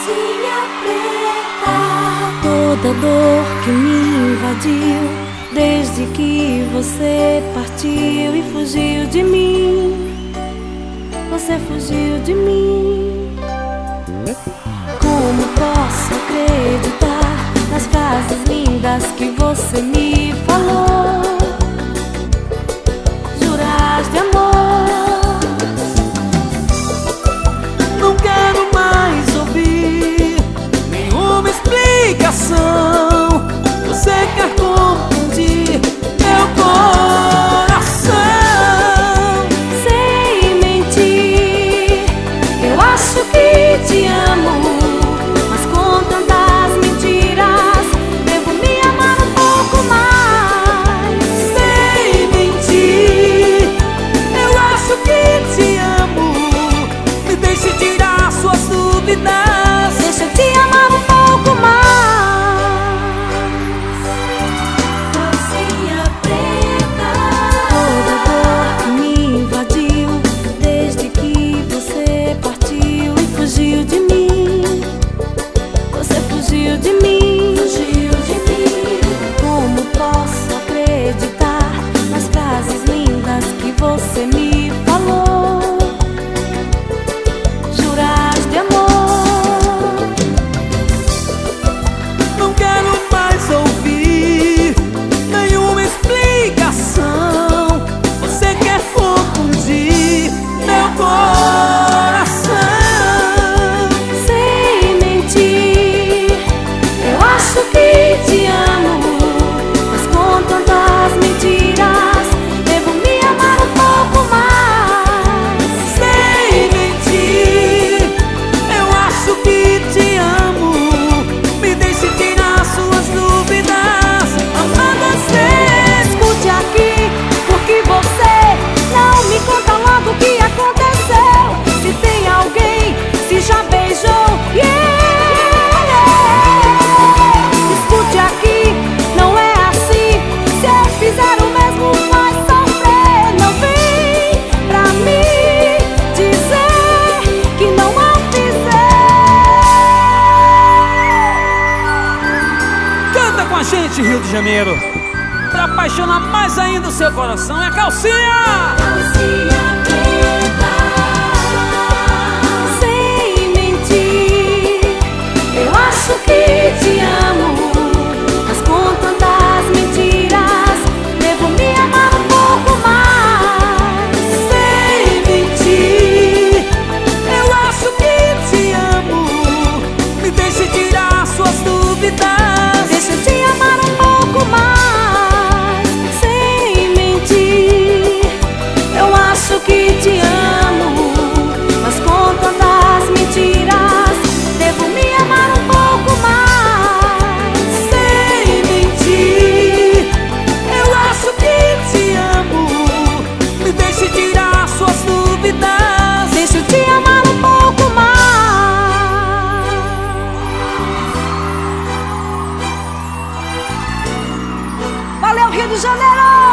calcinha preta. Toda dor que me invadiu desde que você partiu e fugiu de mim. Você fugiu de mim. Como posso acreditar nas frases lindas que você me falou? Juras de amor. Não quero mais ouvir nenhuma explicação. Você quer confundir meu coração. Sem mentir, eu acho que te amo, mas com tantas mentiras devo me amar um pouco mais. Sem mentir, eu acho que te amo. Me deixe tirar suas dúvidas. Deixa eu te amar um pouco mais. Calcinha preta. Toda dor que me invadiu desde que você partiu e fugiu de mim. Você fugiu de mim. Fugiu de mim. Como posso acreditar nas frases lindas que você me falou? Juras de amor. Não quero mais ouvir nenhuma explicação. Você quer confundir meu coração. Sem mentir, eu acho que te amo, mas com tantas mentiras devo me amar um pouco mais. Sem mentir, eu acho que te amo. Me deixe tirar suas dúvidas. Amar você. Escute aqui, porque você não me conta logo o que aconteceu. Se tem alguém, se já beijou, Escute aqui, não é assim. Se eu fizer o mesmo, vai sofrer. Não vem pra mim dizer que não vou fizer. Canta com a gente, Rio de Janeiro, pra apaixonar mais ainda o seu coração. É calcinha! Calcinha preta. Sem mentir, eu acho que te amo, mas com tantas mentiras devo me amar um pouco mais. Sem mentir, eu acho que te amo. Me deixe tirar suas dúvidas. Deixa eu te amar um pouco mais. Sem mentir, eu acho que te amo, mas com tantas mentiras devo me amar um pouco mais. Sem mentir, eu acho que te amo. Me deixe tirar suas dúvidas. Deixa eu te amar um pouco mais. Valeu, Rio de Janeiro!